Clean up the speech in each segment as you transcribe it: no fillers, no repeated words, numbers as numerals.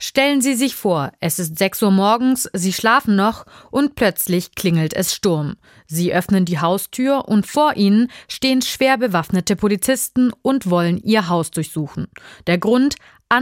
Stellen Sie sich vor, es ist 6 Uhr morgens, Sie schlafen noch und plötzlich klingelt es Sturm. Sie öffnen die Haustür und vor Ihnen stehen schwer bewaffnete Polizisten und wollen Ihr Haus durchsuchen. Der Grund: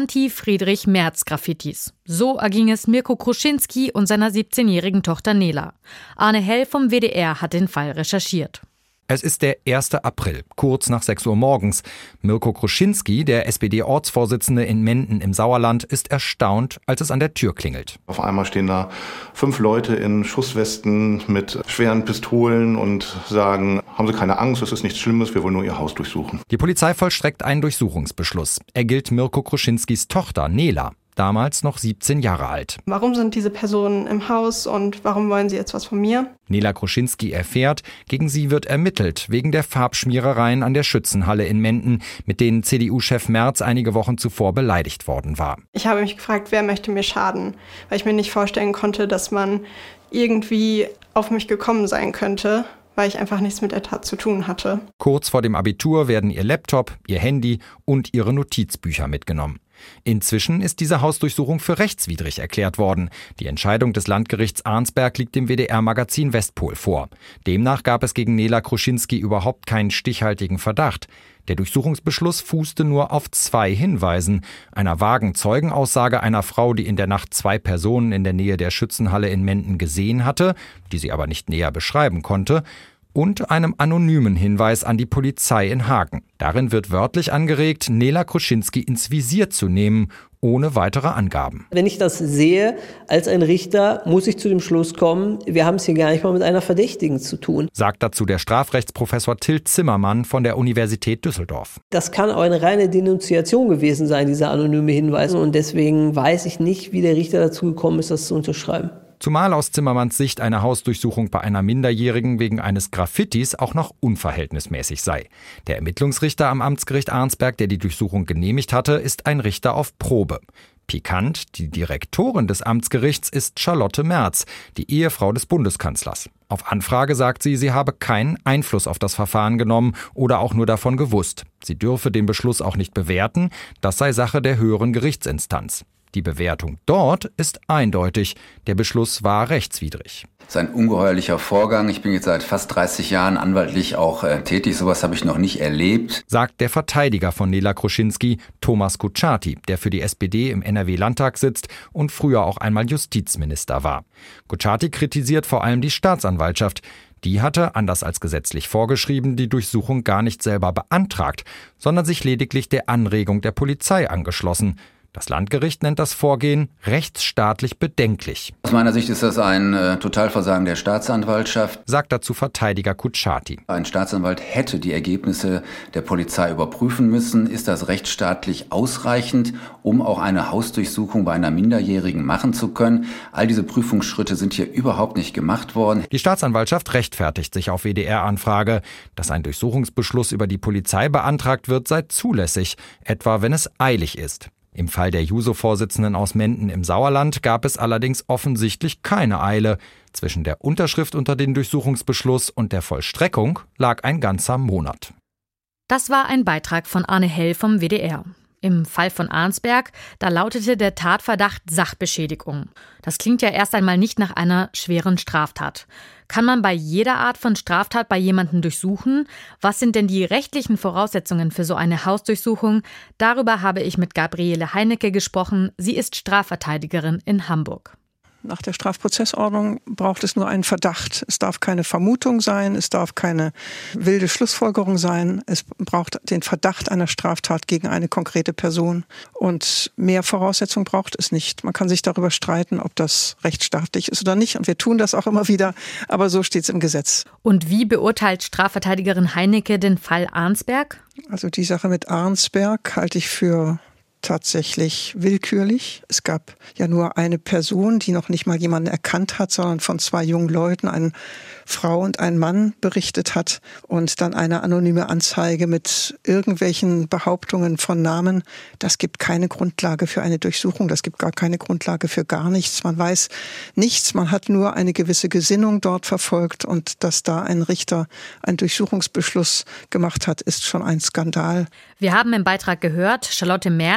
Anti-Friedrich-Merz-Graffitis. So erging es Mirko Kruszynski und seiner 17-jährigen Tochter Nela. Arne Hell vom WDR hat den Fall recherchiert. Es ist der 1. April, kurz nach 6 Uhr morgens. Mirko Kruszynski, der SPD-Ortsvorsitzende in Menden im Sauerland, ist erstaunt, als es an der Tür klingelt. Auf einmal stehen da 5 Leute in Schusswesten mit schweren Pistolen und sagen, haben Sie keine Angst, es ist nichts Schlimmes, wir wollen nur Ihr Haus durchsuchen. Die Polizei vollstreckt einen Durchsuchungsbeschluss. Er gilt Mirko Kruszynskis Tochter Nela, damals noch 17 Jahre alt. Warum sind diese Personen im Haus und warum wollen sie jetzt was von mir? Nela Kruszynski erfährt, gegen sie wird ermittelt wegen der Farbschmierereien an der Schützenhalle in Menden, mit denen CDU-Chef Merz einige Wochen zuvor beleidigt worden war. Ich habe mich gefragt, wer möchte mir schaden, weil ich mir nicht vorstellen konnte, dass man irgendwie auf mich gekommen sein könnte, weil ich einfach nichts mit der Tat zu tun hatte. Kurz vor dem Abitur werden ihr Laptop, ihr Handy und ihre Notizbücher mitgenommen. Inzwischen ist diese Hausdurchsuchung für rechtswidrig erklärt worden. Die Entscheidung des Landgerichts Arnsberg liegt dem WDR-Magazin Westpol vor. Demnach gab es gegen Nela Kruszynski überhaupt keinen stichhaltigen Verdacht. Der Durchsuchungsbeschluss fußte nur auf 2 Hinweisen: einer vagen Zeugenaussage einer Frau, die in der Nacht 2 Personen in der Nähe der Schützenhalle in Menden gesehen hatte, die sie aber nicht näher beschreiben konnte, und einem anonymen Hinweis an die Polizei in Hagen. Darin wird wörtlich angeregt, Nela Kruszynski ins Visier zu nehmen, ohne weitere Angaben. Wenn ich das sehe als ein Richter, muss ich zu dem Schluss kommen, wir haben es hier gar nicht mal mit einer Verdächtigen zu tun. Sagt dazu der Strafrechtsprofessor Till Zimmermann von der Universität Düsseldorf. Das kann auch eine reine Denunziation gewesen sein, dieser anonyme Hinweis. Und deswegen weiß ich nicht, wie der Richter dazu gekommen ist, das zu unterschreiben. Zumal aus Zimmermanns Sicht eine Hausdurchsuchung bei einer Minderjährigen wegen eines Graffitis auch noch unverhältnismäßig sei. Der Ermittlungsrichter am Amtsgericht Arnsberg, der die Durchsuchung genehmigt hatte, ist ein Richter auf Probe. Pikant, die Direktorin des Amtsgerichts ist Charlotte Merz, die Ehefrau des Bundeskanzlers. Auf Anfrage sagt sie, sie habe keinen Einfluss auf das Verfahren genommen oder auch nur davon gewusst. Sie dürfe den Beschluss auch nicht bewerten, das sei Sache der höheren Gerichtsinstanz. Die Bewertung dort ist eindeutig. Der Beschluss war rechtswidrig. Das ist ein ungeheuerlicher Vorgang. Ich bin jetzt seit fast 30 Jahren anwaltlich auch tätig. Sowas habe ich noch nicht erlebt, sagt der Verteidiger von Nela Kruszynski, Thomas Kutschaty, der für die SPD im NRW-Landtag sitzt und früher auch einmal Justizminister war. Kutschaty kritisiert vor allem die Staatsanwaltschaft. Die hatte, anders als gesetzlich vorgeschrieben, die Durchsuchung gar nicht selber beantragt, sondern sich lediglich der Anregung der Polizei angeschlossen. Das Landgericht nennt das Vorgehen rechtsstaatlich bedenklich. Aus meiner Sicht ist das ein Totalversagen der Staatsanwaltschaft, sagt dazu Verteidiger Kutschaty. Ein Staatsanwalt hätte die Ergebnisse der Polizei überprüfen müssen. Ist das rechtsstaatlich ausreichend, um auch eine Hausdurchsuchung bei einer Minderjährigen machen zu können? All diese Prüfungsschritte sind hier überhaupt nicht gemacht worden. Die Staatsanwaltschaft rechtfertigt sich auf WDR-Anfrage. Dass ein Durchsuchungsbeschluss über die Polizei beantragt wird, sei zulässig, etwa wenn es eilig ist. Im Fall der Juso-Vorsitzenden aus Menden im Sauerland gab es allerdings offensichtlich keine Eile. Zwischen der Unterschrift unter den Durchsuchungsbeschluss und der Vollstreckung lag ein ganzer Monat. Das war ein Beitrag von Arne Hell vom WDR. Im Fall von Arnsberg, da lautete der Tatverdacht Sachbeschädigung. Das klingt ja erst einmal nicht nach einer schweren Straftat. Kann man bei jeder Art von Straftat bei jemandem durchsuchen? Was sind denn die rechtlichen Voraussetzungen für so eine Hausdurchsuchung? Darüber habe ich mit Gabriele Heinecke gesprochen. Sie ist Strafverteidigerin in Hamburg. Nach der Strafprozessordnung braucht es nur einen Verdacht. Es darf keine Vermutung sein, es darf keine wilde Schlussfolgerung sein. Es braucht den Verdacht einer Straftat gegen eine konkrete Person. Und mehr Voraussetzungen braucht es nicht. Man kann sich darüber streiten, ob das rechtsstaatlich ist oder nicht. Und wir tun das auch immer wieder, aber so steht es im Gesetz. Und wie beurteilt Strafverteidigerin Heinecke den Fall Arnsberg? Also die Sache mit Arnsberg halte ich für tatsächlich willkürlich. Es gab ja nur eine Person, die noch nicht mal jemanden erkannt hat, sondern von 2 jungen Leuten, eine Frau und ein Mann, berichtet hat und dann eine anonyme Anzeige mit irgendwelchen Behauptungen von Namen. Das gibt keine Grundlage für eine Durchsuchung, das gibt gar keine Grundlage für gar nichts. Man weiß nichts, man hat nur eine gewisse Gesinnung dort verfolgt und dass da ein Richter einen Durchsuchungsbeschluss gemacht hat, ist schon ein Skandal. Wir haben im Beitrag gehört, Charlotte Merz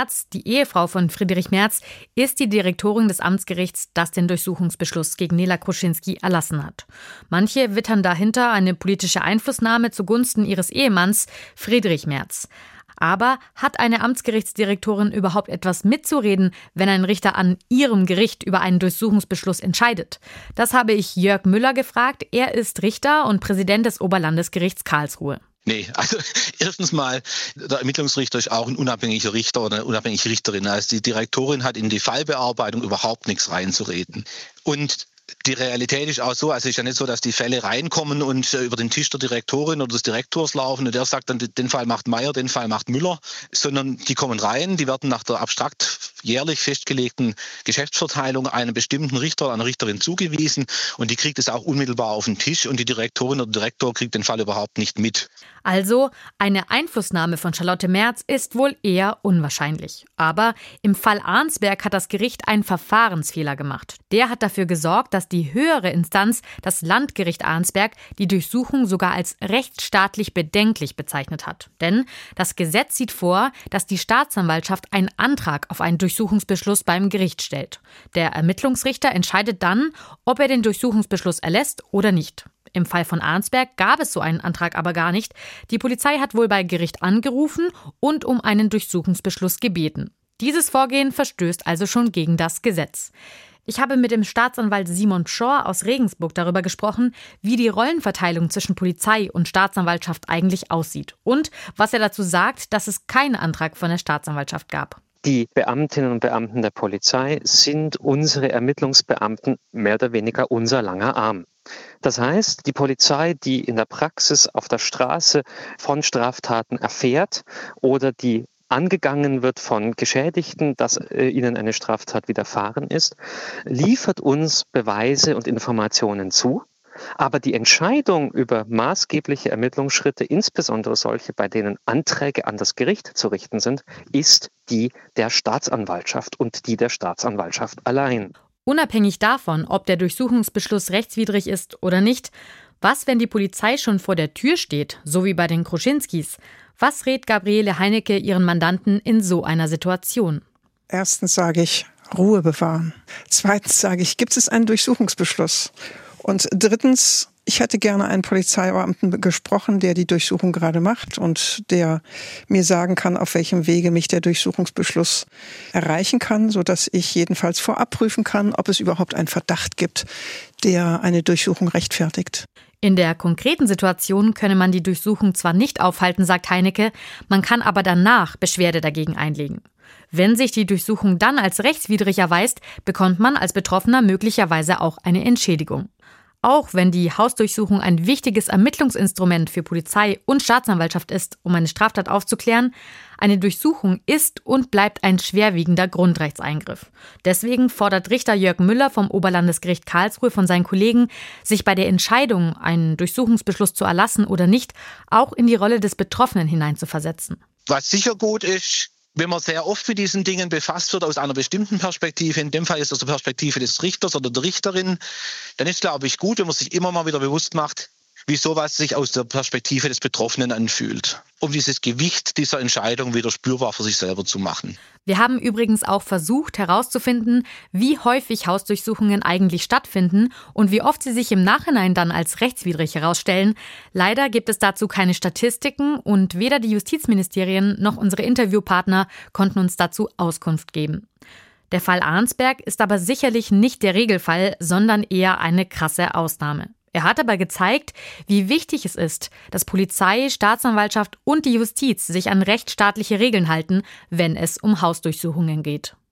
Merz, die Ehefrau von Friedrich Merz, ist die Direktorin des Amtsgerichts, das den Durchsuchungsbeschluss gegen Nela Kruszynski erlassen hat. Manche wittern dahinter eine politische Einflussnahme zugunsten ihres Ehemanns Friedrich Merz. Aber hat eine Amtsgerichtsdirektorin überhaupt etwas mitzureden, wenn ein Richter an ihrem Gericht über einen Durchsuchungsbeschluss entscheidet? Das habe ich Jörg Müller gefragt. Er ist Richter und Präsident des Oberlandesgerichts Karlsruhe. Nee, also erstens mal, der Ermittlungsrichter ist auch ein unabhängiger Richter oder eine unabhängige Richterin. Also die Direktorin hat in die Fallbearbeitung überhaupt nichts reinzureden. Und die Realität ist auch so, also es ist ja nicht so, dass die Fälle reinkommen und über den Tisch der Direktorin oder des Direktors laufen und der sagt dann, den Fall macht Meier, den Fall macht Müller, sondern die kommen rein, die werden nach der abstrakt jährlich festgelegten Geschäftsverteilung einem bestimmten Richter oder einer Richterin zugewiesen und die kriegt es auch unmittelbar auf den Tisch und die Direktorin oder Direktor kriegt den Fall überhaupt nicht mit. Also, eine Einflussnahme von Charlotte Merz ist wohl eher unwahrscheinlich. Aber im Fall Arnsberg hat das Gericht einen Verfahrensfehler gemacht. Der hat dafür gesorgt, dass die höhere Instanz, das Landgericht Arnsberg, die Durchsuchung sogar als rechtsstaatlich bedenklich bezeichnet hat. Denn das Gesetz sieht vor, dass die Staatsanwaltschaft einen Antrag auf einen Durchsuchungsbeschluss beim Gericht stellt. Der Ermittlungsrichter entscheidet dann, ob er den Durchsuchungsbeschluss erlässt oder nicht. Im Fall von Arnsberg gab es so einen Antrag aber gar nicht. Die Polizei hat wohl bei Gericht angerufen und um einen Durchsuchungsbeschluss gebeten. Dieses Vorgehen verstößt also schon gegen das Gesetz. Ich habe mit dem Staatsanwalt Simon Schor aus Regensburg darüber gesprochen, wie die Rollenverteilung zwischen Polizei und Staatsanwaltschaft eigentlich aussieht und was er dazu sagt, dass es keinen Antrag von der Staatsanwaltschaft gab. Die Beamtinnen und Beamten der Polizei sind unsere Ermittlungsbeamten, mehr oder weniger unser langer Arm. Das heißt, die Polizei, die in der Praxis auf der Straße von Straftaten erfährt oder die angegangen wird von Geschädigten, dass ihnen eine Straftat widerfahren ist, liefert uns Beweise und Informationen zu. Aber die Entscheidung über maßgebliche Ermittlungsschritte, insbesondere solche, bei denen Anträge an das Gericht zu richten sind, ist die der Staatsanwaltschaft und die der Staatsanwaltschaft allein. Unabhängig davon, ob der Durchsuchungsbeschluss rechtswidrig ist oder nicht, was, wenn die Polizei schon vor der Tür steht, so wie bei den Kruszynskis? Was rät Gabriele Heinecke ihren Mandanten in so einer Situation? Erstens sage ich, Ruhe bewahren. Zweitens sage ich, gibt es einen Durchsuchungsbeschluss? Und drittens, ich hätte gerne einen Polizeibeamten gesprochen, der die Durchsuchung gerade macht und der mir sagen kann, auf welchem Wege mich der Durchsuchungsbeschluss erreichen kann, sodass ich jedenfalls vorab prüfen kann, ob es überhaupt einen Verdacht gibt, der eine Durchsuchung rechtfertigt. In der konkreten Situation könne man die Durchsuchung zwar nicht aufhalten, sagt Heinecke, man kann aber danach Beschwerde dagegen einlegen. Wenn sich die Durchsuchung dann als rechtswidrig erweist, bekommt man als Betroffener möglicherweise auch eine Entschädigung. Auch wenn die Hausdurchsuchung ein wichtiges Ermittlungsinstrument für Polizei und Staatsanwaltschaft ist, um eine Straftat aufzuklären, eine Durchsuchung ist und bleibt ein schwerwiegender Grundrechtseingriff. Deswegen fordert Richter Jörg Müller vom Oberlandesgericht Karlsruhe von seinen Kollegen, sich bei der Entscheidung, einen Durchsuchungsbeschluss zu erlassen oder nicht, auch in die Rolle des Betroffenen hineinzuversetzen. Was sicher gut ist, wenn man sehr oft mit diesen Dingen befasst wird aus einer bestimmten Perspektive, in dem Fall ist das die Perspektive des Richters oder der Richterin, dann ist, glaube ich, gut, wenn man sich immer mal wieder bewusst macht, wie sowas sich aus der Perspektive des Betroffenen anfühlt, um dieses Gewicht dieser Entscheidung wieder spürbar für sich selber zu machen. Wir haben übrigens auch versucht herauszufinden, wie häufig Hausdurchsuchungen eigentlich stattfinden und wie oft sie sich im Nachhinein dann als rechtswidrig herausstellen. Leider gibt es dazu keine Statistiken und weder die Justizministerien noch unsere Interviewpartner konnten uns dazu Auskunft geben. Der Fall Arnsberg ist aber sicherlich nicht der Regelfall, sondern eher eine krasse Ausnahme. Er hat aber gezeigt, wie wichtig es ist, dass Polizei, Staatsanwaltschaft und die Justiz sich an rechtsstaatliche Regeln halten, wenn es um Hausdurchsuchungen geht.